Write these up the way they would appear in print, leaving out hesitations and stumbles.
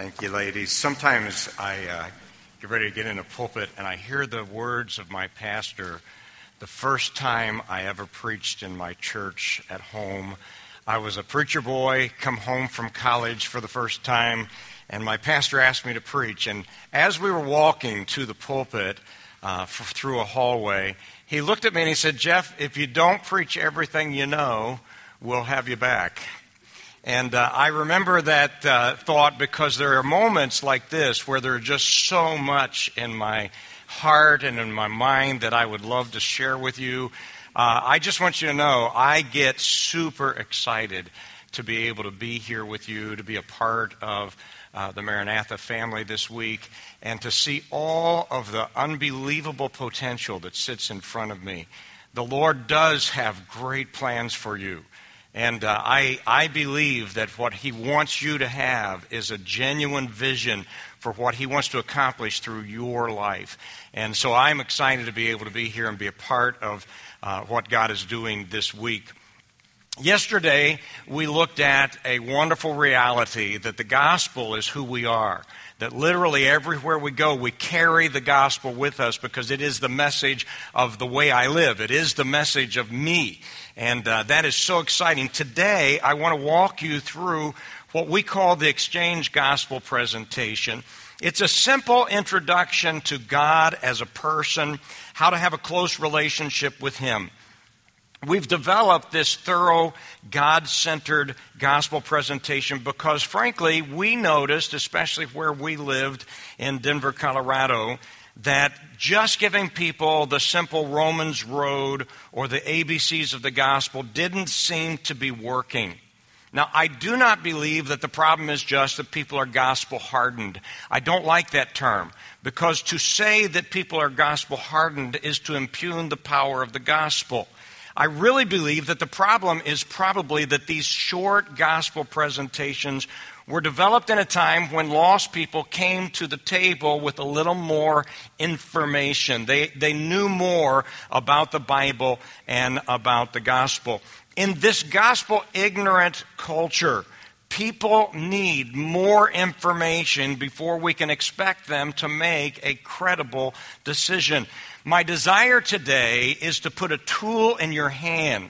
Thank you, ladies. Sometimes I get ready to get in a pulpit and I hear the words of my pastor. The first time I ever preached in my church at home, I was a preacher boy, come home from college for the first time, and my pastor asked me to preach. And as we were walking to the pulpit through a hallway, he looked at me and he said, "Jeff, if you don't preach everything you know, we'll have you back." And I remember that thought because there are moments like this where there's just so much in my heart and in my mind that I would love to share with you. I just want you to know I get super excited to be able to be here with you, to be a part of the Maranatha family this week, and to see all of the unbelievable potential that sits in front of me. The Lord does have great plans for you. And I believe that what He wants you to have is a genuine vision for what He wants to accomplish through your life. And so I'm excited to be able to be here and be a part of what God is doing this week. Yesterday, we looked at a wonderful reality that the gospel is who we are. That literally everywhere we go, we carry the gospel with us because it is the message of the way I live. It is the message of me. And that is so exciting. Today, I want to walk you through what we call the Exchange Gospel Presentation. It's a simple introduction to God as a person, how to have a close relationship with Him. We've developed this thorough, God-centered gospel presentation because, frankly, we noticed, especially where we lived in Denver, Colorado, that just giving people the simple Romans road or the ABCs of the gospel didn't seem to be working. Now, I do not believe that the problem is just that people are gospel hardened. I don't like that term because to say that people are gospel hardened is to impugn the power of the gospel. I really believe that the problem is probably that these short gospel presentations were developed in a time when lost people came to the table with a little more information. They knew more about the Bible and about the gospel. In this gospel-ignorant culture, people need more information before we can expect them to make a credible decision. My desire today is to put a tool in your hand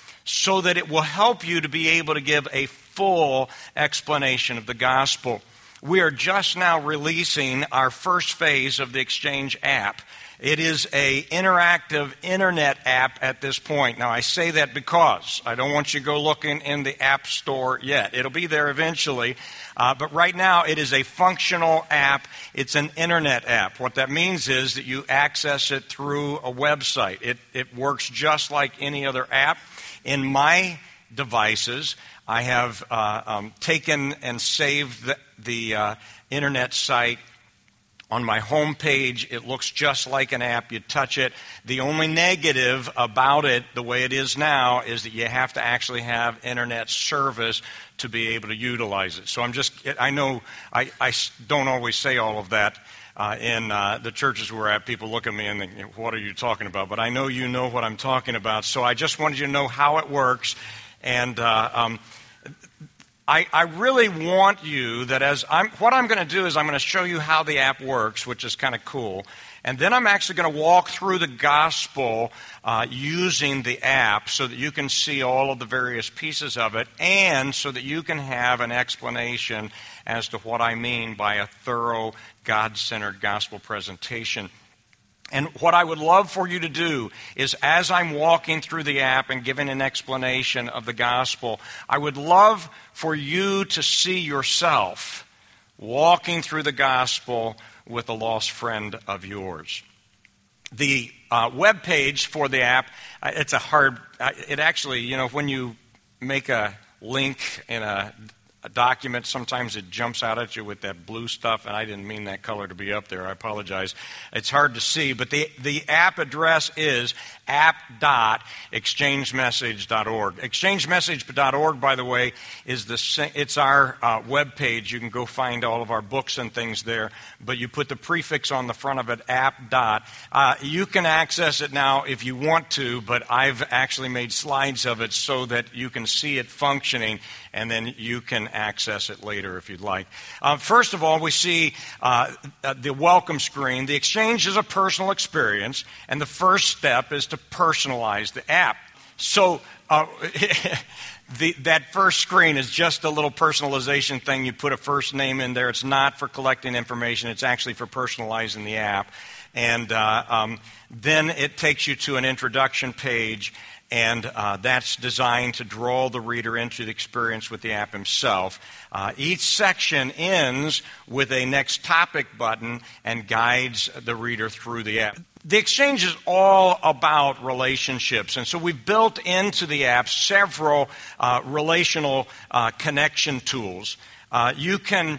so that it will help you to be able to give a full explanation of the gospel. We are just now releasing our first phase of the Exchange app. It is an interactive internet app at this point. Now, I say that because I don't want you to go looking in the app store yet. It'll be there eventually. But right now, it is a functional app. It's an internet app. What that means is that you access it through a website. It works just like any other app. In my devices, I have taken and saved the internet site. On my home page, it looks just like an app. You touch it. The only negative about it, the way it is now, is that you have to actually have internet service to be able to utilize it. So I know I don't always say all of that in the churches where people look at me and think, "What are you talking about?" But I know you know what I'm talking about. So I just wanted you to know how it works. And I really want you that what I'm going to do is I'm going to show you how the app works, which is kind of cool. And then I'm actually going to walk through the gospel using the app so that you can see all of the various pieces of it and so that you can have an explanation as to what I mean by a thorough, God-centered gospel presentation. And what I would love for you to do is as I'm walking through the app and giving an explanation of the gospel, I would love for you to see yourself walking through the gospel with a lost friend of yours. The web page for the app, it actually, when you make a link in a document, sometimes it jumps out at you with that blue stuff, and I didn't mean that color to be up there. I apologize. It's hard to see, but the app address is app.exchangmessage.org. Exchangmessage.org, by the way, it's our web page. You can go find all of our books and things there, but you put the prefix on the front of it, app. You can access it now if you want to, but I've actually made slides of it so that you can see it functioning. and then you can access it later if you'd like. First of all, we see the welcome screen. The exchange is a personal experience, and the first step is to personalize the app. So that first screen is just a little personalization thing. You put a first name in there. It's not for collecting information. It's actually for personalizing the app. And then it takes you to an introduction page, and that's designed to draw the reader into the experience with the app himself. Each section ends with a next topic button and guides the reader through the app. The exchange is all about relationships, and so we've built into the app several relational connection tools. You can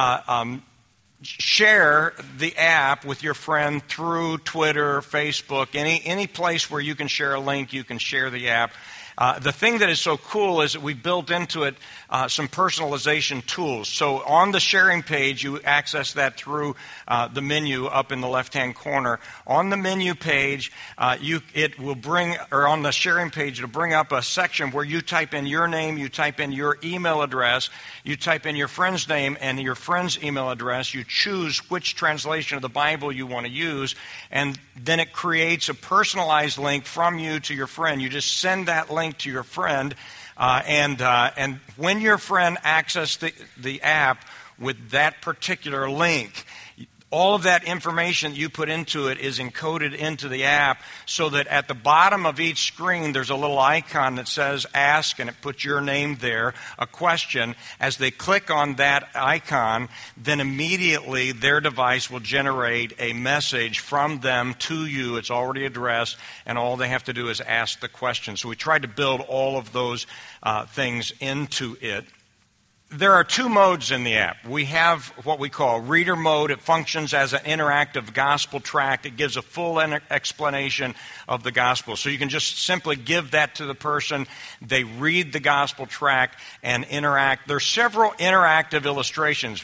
share the app with your friend through Twitter, Facebook, any place where you can share a link, you can share the app. The thing that is so cool is that we built into it some personalization tools. So on the sharing page, you access that through the menu up in the left-hand corner. On the menu page, it will bring, or on the sharing page, it'll bring up a section where you type in your name, you type in your email address, you type in your friend's name and your friend's email address. You choose which translation of the Bible you want to use, and then it creates a personalized link from you to your friend. You just send that link to your friend, and when your friend accesses the app with that particular link, all of that information that you put into it is encoded into the app, so that at the bottom of each screen there's a little icon that says ask, and it puts your name there, a question. As they click on that icon, then immediately their device will generate a message from them to you. It's already addressed, and all they have to do is ask the question. So we tried to build all of those things into it. There are two modes in the app. We have what we call reader mode. It functions as an interactive gospel tract. It gives a full explanation of the gospel. So you can just simply give that to the person. They read the gospel tract and interact. There's several interactive illustrations.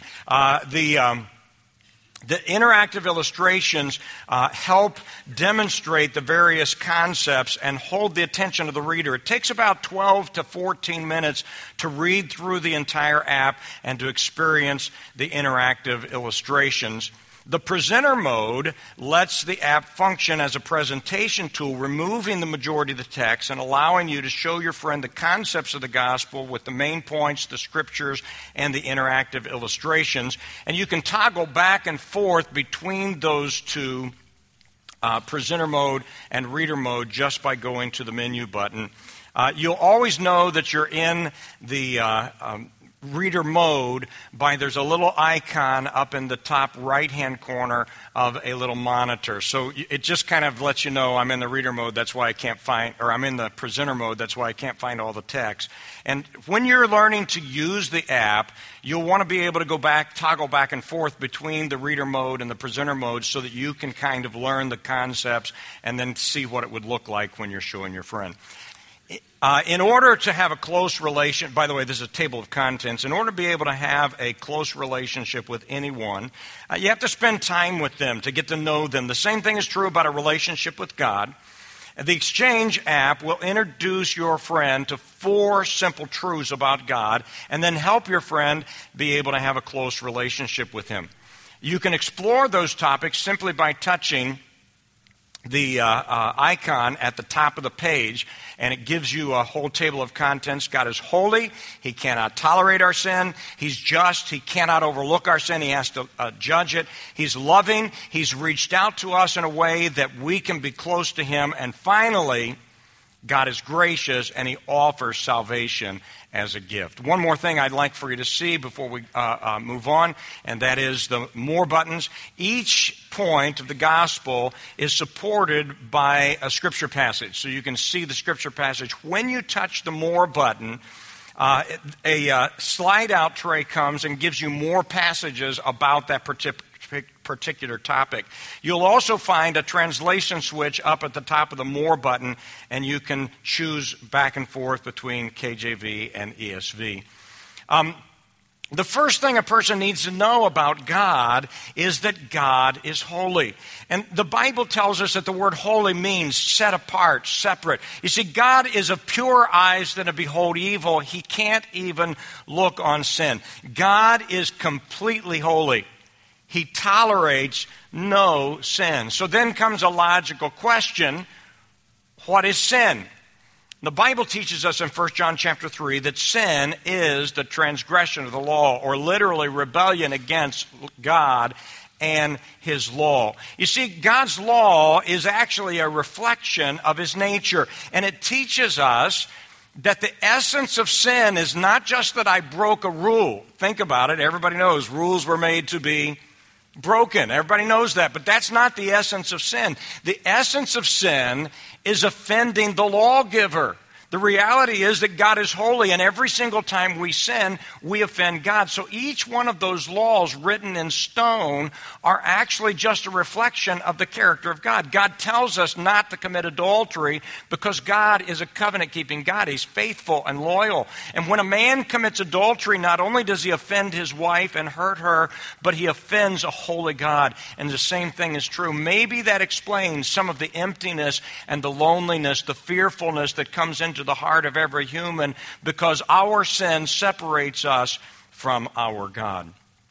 The interactive illustrations help demonstrate the various concepts and hold the attention of the reader. It takes about 12 to 14 minutes to read through the entire app and to experience the interactive illustrations. The presenter mode lets the app function as a presentation tool, removing the majority of the text and allowing you to show your friend the concepts of the gospel with the main points, the scriptures, and the interactive illustrations. And you can toggle back and forth between those two, presenter mode and reader mode, just by going to the menu button. You'll always know that you're in the reader mode there's a little icon up in the top right-hand corner of a little monitor. So it just kind of lets you know I'm in the reader mode, that's why I can't find, or I'm in the presenter mode, that's why I can't find all the text. And when you're learning to use the app, you'll want to be able to toggle back and forth between the reader mode and the presenter mode, so that you can kind of learn the concepts and then see what it would look like when you're showing your friend. In order to have a close relation, by the way, this is a table of contents. In order to be able to have a close relationship with anyone, you have to spend time with them to get to know them. The same thing is true about a relationship with God. The Exchange app will introduce your friend to 4 simple truths about God, and then help your friend be able to have a close relationship with Him. You can explore those topics simply by touching the icon at the top of the page, and it gives you a whole table of contents. God is holy. He cannot tolerate our sin. He's just. He cannot overlook our sin. He has to judge it. He's loving. He's reached out to us in a way that we can be close to Him. And finally, God is gracious, and He offers salvation as a gift. One more thing I'd like for you to see before we move on, and that is the More buttons. Each point of the gospel is supported by a scripture passage. So you can see the scripture passage. When you touch the More button, a slide-out tray comes and gives you more passages about that particular topic. You'll also find a translation switch up at the top of the More button, and you can choose back and forth between KJV and ESV. The first thing a person needs to know about God is that God is holy. And the Bible tells us that the word holy means set apart, separate. You see, God is of purer eyes than to behold evil. He can't even look on sin. God is completely holy. He tolerates no sin. So then comes a logical question: what is sin? The Bible teaches us in 1 John chapter 3 that sin is the transgression of the law, or literally rebellion against God and His law. You see, God's law is actually a reflection of His nature, and it teaches us that the essence of sin is not just that I broke a rule. Think about it. Everybody knows rules were made to be broken. Everybody knows that, but that's not the essence of sin. The essence of sin is offending the lawgiver. The reality is that God is holy, and every single time we sin, we offend God. So each one of those laws written in stone are actually just a reflection of the character of God. God tells us not to commit adultery because God is a covenant-keeping God. He's faithful and loyal. And when a man commits adultery, not only does he offend his wife and hurt her, but he offends a holy God. And the same thing is true. Maybe that explains some of the emptiness and the loneliness, the fearfulness that comes into the heart of every human, because our sin separates us from our God.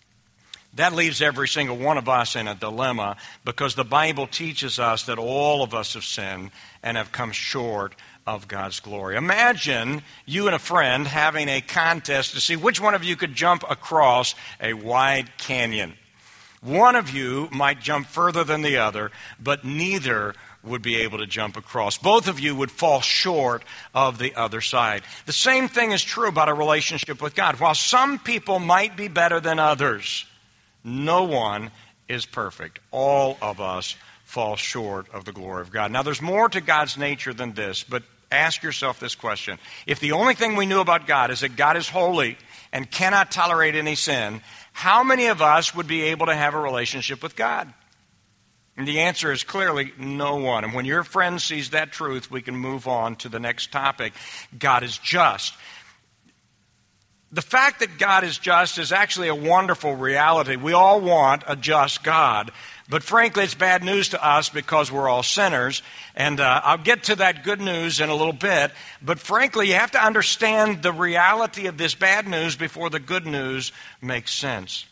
That leaves every single one of us in a dilemma, because the Bible teaches us that all of us have sinned and have come short of God's glory. Imagine you and a friend having a contest to see which one of you could jump across a wide canyon. One of you might jump further than the other, but neither would be able to jump across. Both of you would fall short of the other side. The same thing is true about a relationship with God. While some people might be better than others, no one is perfect. All of us fall short of the glory of God. Now, there's more to God's nature than this, but ask yourself this question. If the only thing we knew about God is that God is holy and cannot tolerate any sin, how many of us would be able to have a relationship with God? And the answer is clearly no one. And when your friend sees that truth, we can move on to the next topic. God is just. The fact that God is just is actually a wonderful reality. We all want a just God. But frankly, it's bad news to us because we're all sinners. And I'll get to that good news in a little bit. But frankly, you have to understand the reality of this bad news before the good news makes sense.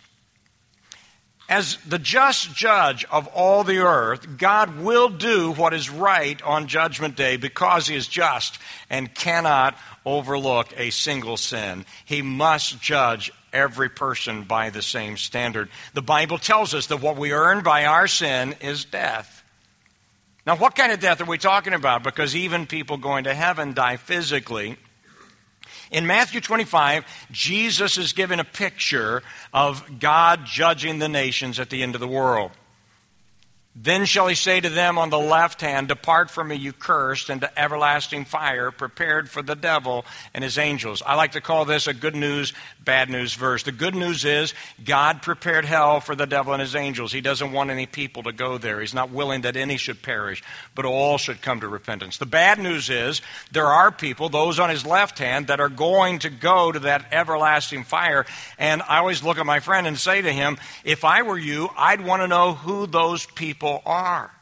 As the just judge of all the earth, God will do what is right on Judgment Day because He is just and cannot overlook a single sin. He must judge every person by the same standard. The Bible tells us that what we earn by our sin is death. Now, what kind of death are we talking about? Because even people going to heaven die physically. In Matthew 25, Jesus is given a picture of God judging the nations at the end of the world. Then shall He say to them on the left hand, "Depart from me, you cursed, into everlasting fire, prepared for the devil and his angels." I like to call this a good news, bad news verse. The good news is God prepared hell for the devil and his angels. He doesn't want any people to go there. He's not willing that any should perish, but all should come to repentance. The bad news is there are people, those on His left hand, that are going to go to that everlasting fire. And I always look at my friend and say to him, if I were you, I'd want to know who those people are.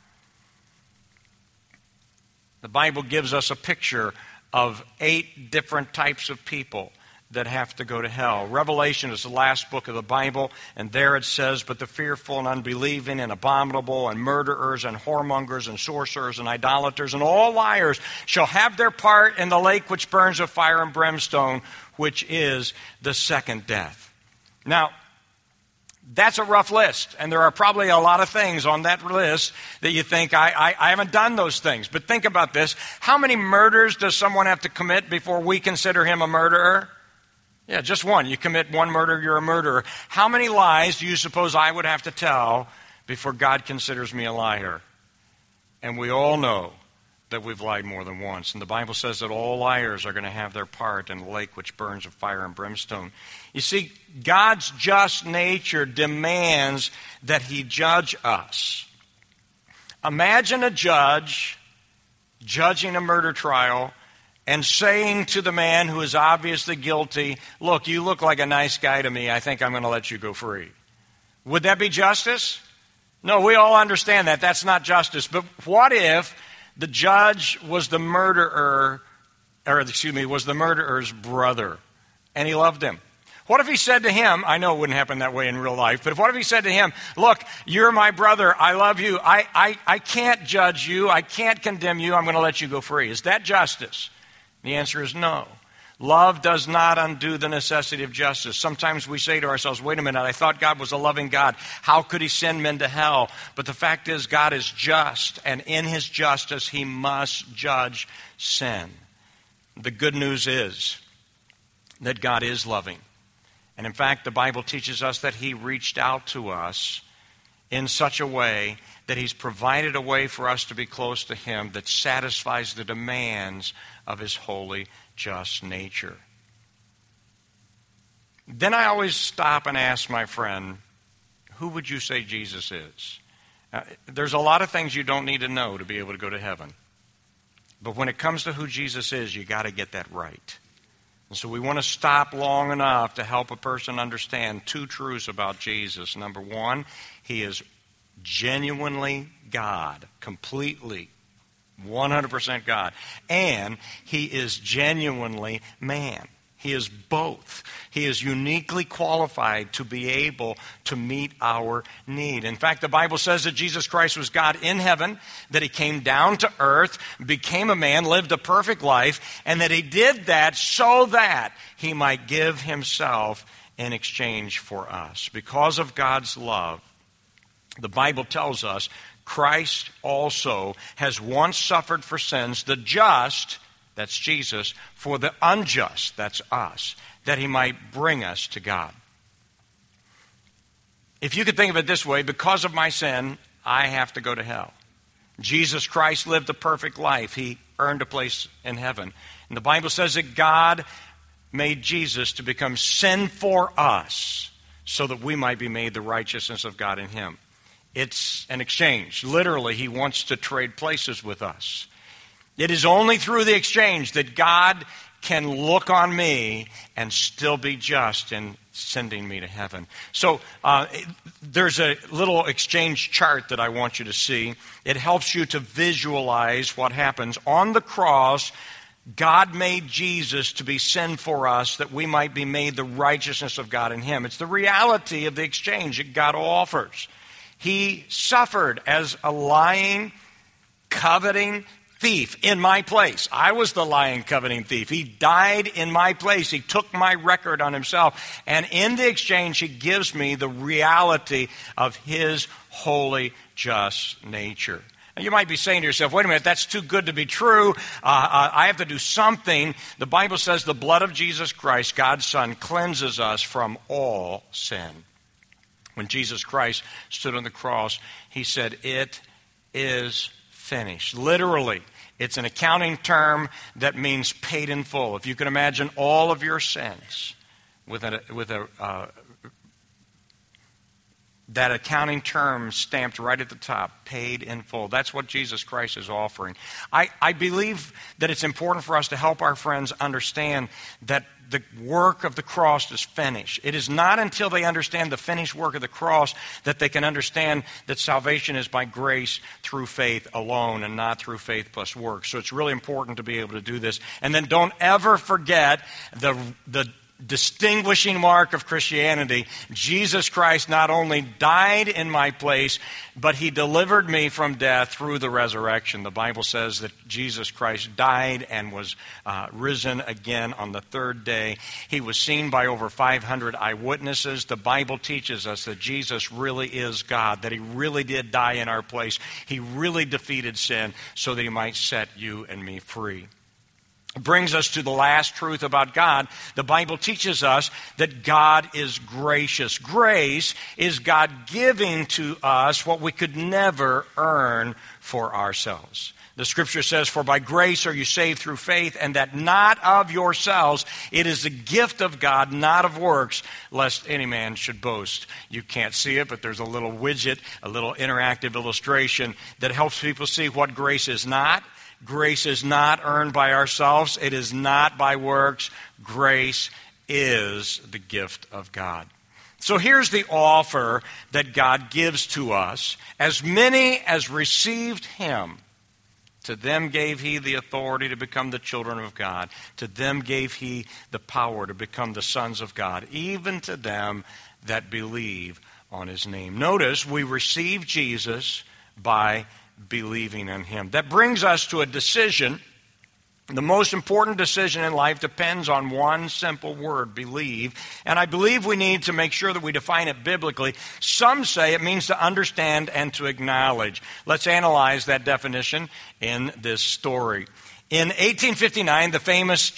The Bible gives us a picture of 8 different types of people that have to go to hell. Revelation is the last book of the Bible, and there it says, "But the fearful and unbelieving and abominable and murderers and whoremongers and sorcerers and idolaters and all liars shall have their part in the lake which burns with fire and brimstone, which is the second death." Now, that's a rough list, and there are probably a lot of things on that list that you think, I haven't done those things. But think about this. How many murders does someone have to commit before we consider him a murderer? Yeah, just one. You commit one murder, you're a murderer. How many lies do you suppose I would have to tell before God considers me a liar? And we all know that we've lied more than once. And the Bible says that all liars are going to have their part in the lake which burns with fire and brimstone. You see, God's just nature demands that He judge us. Imagine a judge judging a murder trial, and saying to the man who is obviously guilty, look, you look like a nice guy to me. I think I'm going to let you go free. Would that be justice? No, we all understand that. That's not justice. But what if the judge was the murderer's brother, and he loved him? What if he said to him, I know it wouldn't happen that way in real life, but what if he said to him, look, you're my brother, I love you, I can't judge you, I can't condemn you, I'm going to let you go free. Is that justice? The answer is no. Love does not undo the necessity of justice. Sometimes we say to ourselves, wait a minute, I thought God was a loving God. How could he send men to hell? But the fact is, God is just, and in his justice, he must judge sin. The good news is that God is loving. And in fact, the Bible teaches us that he reached out to us in such a way that he's provided a way for us to be close to him that satisfies the demands of his holy, just nature. Then I always stop and ask my friend, who would you say Jesus is? There's a lot of things you don't need to know to be able to go to heaven. But when it comes to who Jesus is, you got to get that right. And so we want to stop long enough to help a person understand two truths about Jesus. Number one, he is genuinely God, completely, 100% God. And he is genuinely man. He is both. He is uniquely qualified to be able to meet our need. In fact, the Bible says that Jesus Christ was God in heaven, that he came down to earth, became a man, lived a perfect life, and that he did that so that he might give himself in exchange for us. Because of God's love, the Bible tells us Christ also has once suffered for sins, the just, that's Jesus, for the unjust, that's us, that he might bring us to God. If you could think of it this way, because of my sin, I have to go to hell. Jesus Christ lived a perfect life. He earned a place in heaven. And the Bible says that God made Jesus to become sin for us so that we might be made the righteousness of God in him. It's an exchange. Literally, he wants to trade places with us. It is only through the exchange that God can look on me and still be just in sending me to heaven. So there's a little exchange chart that I want you to see. It helps you to visualize what happens. On the cross, God made Jesus to be sin for us that we might be made the righteousness of God in him. It's the reality of the exchange that God offers. He suffered as a lying, coveting thief in my place. I was the lying, coveting thief. He died in my place. He took my record on himself. And in the exchange, he gives me the reality of his holy, just nature. And you might be saying to yourself, wait a minute, that's too good to be true. I have to do something. The Bible says the blood of Jesus Christ, God's Son, cleanses us from all sin. When Jesus Christ stood on the cross, he said, it is finished. Literally, it's an accounting term that means paid in full. If you can imagine all of your sins with that accounting term stamped right at the top, paid in full. That's what Jesus Christ is offering. I believe that it's important for us to help our friends understand that the work of the cross is finished. It is not until they understand the finished work of the cross that they can understand that salvation is by grace through faith alone and not through faith plus works. So it's really important to be able to do this. And then don't ever forget the distinguishing mark of Christianity. Jesus Christ not only died in my place, but he delivered me from death through the resurrection. The Bible says that Jesus Christ died and was risen again on the third day. He was seen by over 500 eyewitnesses. The Bible teaches us that Jesus really is God, that he really did die in our place. He really defeated sin so that he might set you and me free. Brings us to the last truth about God. The Bible teaches us that God is gracious. Grace is God giving to us what we could never earn for ourselves. The scripture says, for by grace are you saved through faith, and that not of yourselves. It is the gift of God, not of works, lest any man should boast. You can't see it, but there's a little widget, a little interactive illustration that helps people see what grace is not. Grace is not earned by ourselves. It is not by works. Grace is the gift of God. So here's the offer that God gives to us. As many as received him, to them gave he the authority to become the children of God. To them gave he the power to become the sons of God, even to them that believe on his name. Notice, we receive Jesus by believing in him. That brings us to a decision. The most important decision in life depends on one simple word, believe. And I believe we need to make sure that we define it biblically. Some say it means to understand and to acknowledge. Let's analyze that definition in this story. In 1859, the famous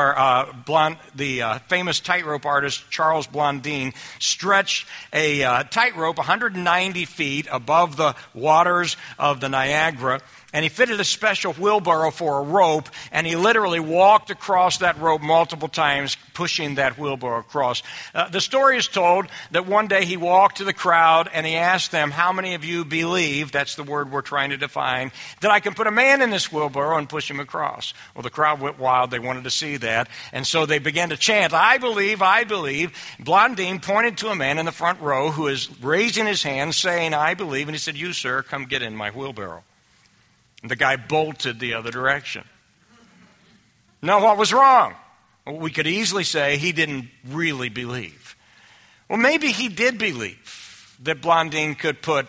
famous tightrope artist Charles Blondin stretched a tightrope 190 feet above the waters of the Niagara, and he fitted a special wheelbarrow for a rope, and he literally walked across that rope multiple times, pushing that wheelbarrow across. The story is told that one day he walked to the crowd and he asked them, how many of you believe, that's the word we're trying to define, that I can put a man in this wheelbarrow and push him across? Well, the crowd went wild. They wanted to see that. And so they began to chant, I believe, I believe. Blondin pointed to a man in the front row who is raising his hand saying, I believe. And he said, you, sir, come get in my wheelbarrow. And the guy bolted the other direction. Now, what was wrong? Well, we could easily say he didn't really believe. Well, maybe he did believe that Blondin could put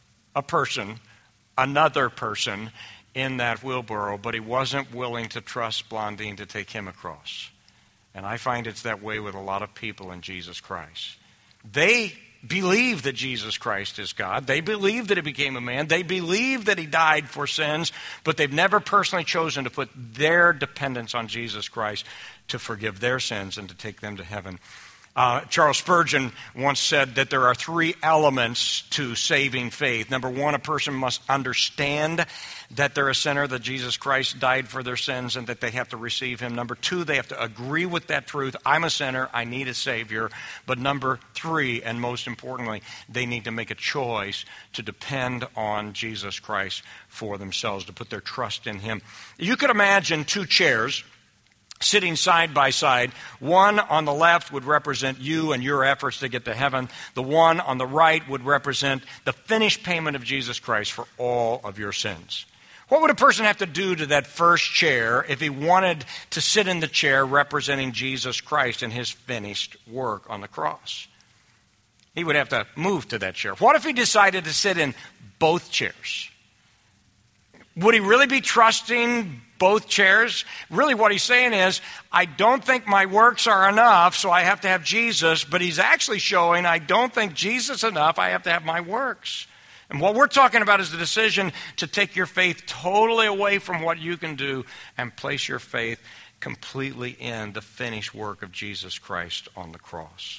another person, in that wheelbarrow, but he wasn't willing to trust Blondin to take him across. And I find it's that way with a lot of people in Jesus Christ. They believe that Jesus Christ is God. They believe that he became a man. They believe that he died for sins, but they've never personally chosen to put their dependence on Jesus Christ to forgive their sins and to take them to heaven. Charles Spurgeon once said that there are three elements to saving faith. Number one, a person must understand that they're a sinner, that Jesus Christ died for their sins, and that they have to receive him. Number two, they have to agree with that truth. I'm a sinner. I need a Savior. But number three, and most importantly, they need to make a choice to depend on Jesus Christ for themselves, to put their trust in him. You could imagine two chairs sitting side by side. One on the left would represent you and your efforts to get to heaven. The one on the right would represent the finished payment of Jesus Christ for all of your sins. What would a person have to do to that first chair if he wanted to sit in the chair representing Jesus Christ and his finished work on the cross? He would have to move to that chair. What if he decided to sit in both chairs? Would he really be trusting both chairs? Really what he's saying is, I don't think my works are enough, so I have to have Jesus. But he's actually showing, I don't think Jesus is enough, I have to have my works. And what we're talking about is the decision to take your faith totally away from what you can do and place your faith completely in the finished work of Jesus Christ on the cross.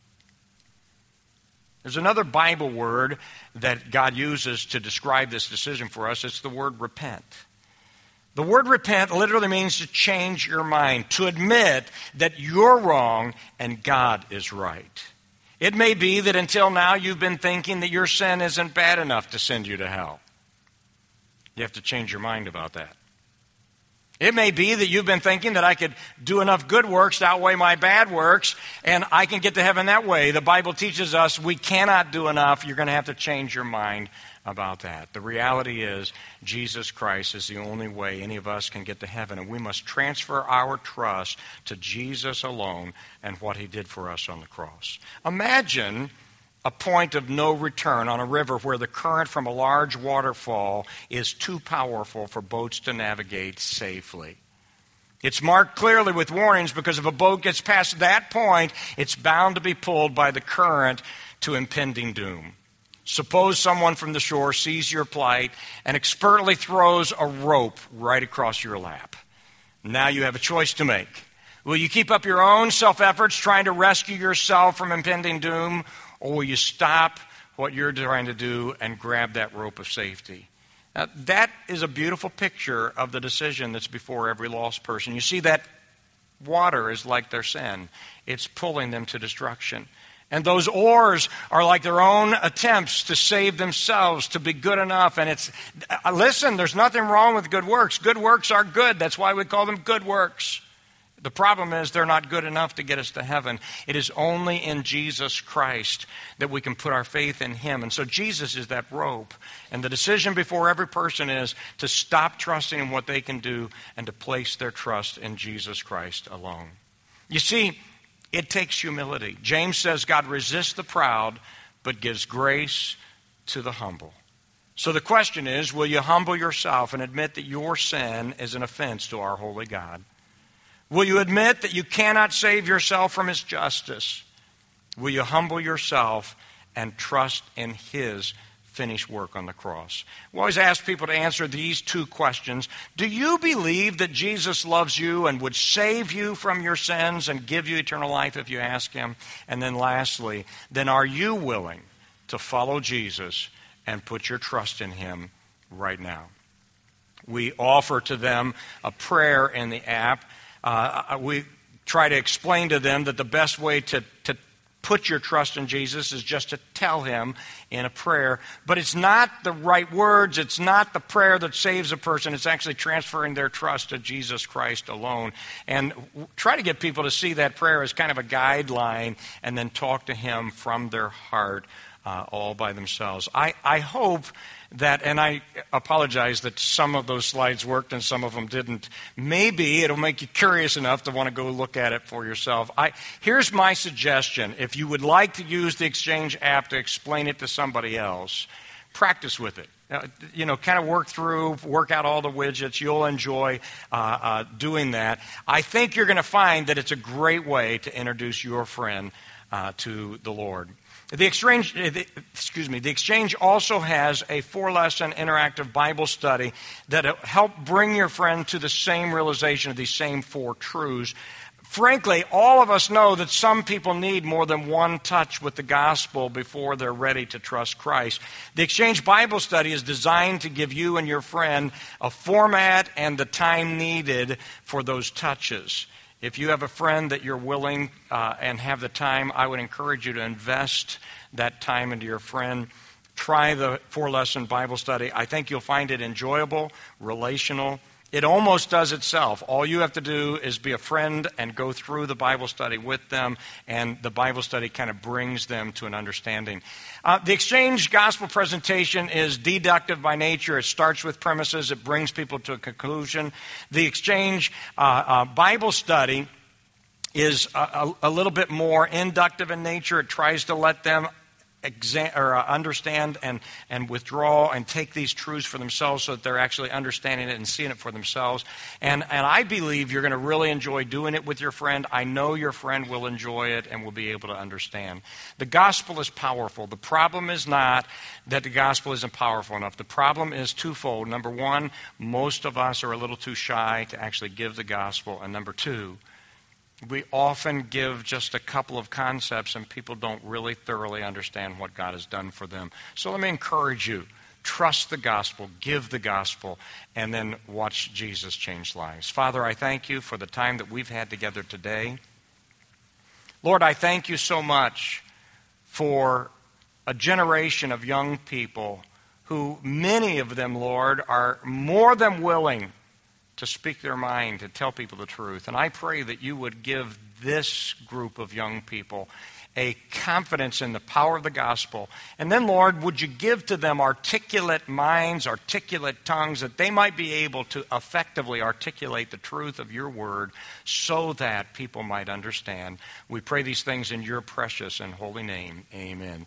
There's another Bible word that God uses to describe this decision for us. It's the word repent. The word repent literally means to change your mind, to admit that you're wrong and God is right. It may be that until now you've been thinking that your sin isn't bad enough to send you to hell. You have to change your mind about that. It may be that you've been thinking that I could do enough good works to outweigh my bad works, and I can get to heaven that way. The Bible teaches us we cannot do enough. You're going to have to change your mind about that. The reality is Jesus Christ is the only way any of us can get to heaven, and we must transfer our trust to Jesus alone and what he did for us on the cross. Imagine a point of no return on a river where the current from a large waterfall is too powerful for boats to navigate safely. It's marked clearly with warnings because if a boat gets past that point, it's bound to be pulled by the current to impending doom. Suppose someone from the shore sees your plight and expertly throws a rope right across your lap. Now you have a choice to make. Will you keep up your own self-efforts trying to rescue yourself from impending doom, or will you stop what you're trying to do and grab that rope of safety? Now, that is a beautiful picture of the decision that's before every lost person. You see, that water is like their sin. It's pulling them to destruction. And those oars are like their own attempts to save themselves, to be good enough. And listen, there's nothing wrong with good works. Good works are good. That's why we call them good works. The problem is they're not good enough to get us to heaven. It is only in Jesus Christ that we can put our faith in Him. And so Jesus is that rope. And the decision before every person is to stop trusting in what they can do and to place their trust in Jesus Christ alone. You see, it takes humility. James says God resists the proud, but gives grace to the humble. So the question is, will you humble yourself and admit that your sin is an offense to our holy God? Will you admit that you cannot save yourself from His justice? Will you humble yourself and trust in His finished work on the cross? We always ask people to answer these two questions. Do you believe that Jesus loves you and would save you from your sins and give you eternal life if you ask Him? And then lastly, then are you willing to follow Jesus and put your trust in Him right now? We offer to them a prayer in the app. We try to explain to them that the best way to put your trust in Jesus is just to tell Him in a prayer. But it's not the right words. It's not the prayer that saves a person. It's actually transferring their trust to Jesus Christ alone. And try to get people to see that prayer as kind of a guideline and then talk to Him from their heart all by themselves. I hope that, and I apologize that some of those slides worked and some of them didn't. Maybe it'll make you curious enough to want to go look at it for yourself. Here's my suggestion. If you would like to use the Exchange app to explain it to somebody else, practice with it. Kind of work out all the widgets. You'll enjoy doing that. I think you're going to find that it's a great way to introduce your friend to the Lord. The Exchange also has a 4-lesson interactive Bible study that help bring your friend to the same realization of these same 4 truths. Frankly, all of us know that some people need more than one touch with the gospel before they're ready to trust Christ. The Exchange Bible Study is designed to give you and your friend a format and the time needed for those touches. If you have a friend that you're willing and have the time, I would encourage you to invest that time into your friend. Try the 4-lesson Bible study. I think you'll find it enjoyable, relational. It almost does itself. All you have to do is be a friend and go through the Bible study with them, and the Bible study kind of brings them to an understanding. The Exchange Gospel presentation is deductive by nature. It starts with premises. It brings people to a conclusion. The Exchange Bible study is a little bit more inductive in nature. It tries to let them understand and withdraw and take these truths for themselves so that they're actually understanding it and seeing it for themselves. And I believe you're going to really enjoy doing it with your friend. I know your friend will enjoy it and will be able to understand. The gospel is powerful. The problem is not that the gospel isn't powerful enough. The problem is twofold. Number one, most of us are a little too shy to actually give the gospel. And number two, we often give just a couple of concepts and people don't really thoroughly understand what God has done for them. So let me encourage you. Trust the gospel, give the gospel, and then watch Jesus change lives. Father, I thank you for the time that we've had together today. Lord, I thank you so much for a generation of young people who, many of them, Lord, are more than willing to speak their mind, to tell people the truth. And I pray that you would give this group of young people a confidence in the power of the gospel. And then, Lord, would you give to them articulate minds, articulate tongues, that they might be able to effectively articulate the truth of your word so that people might understand. We pray these things in your precious and holy name. Amen.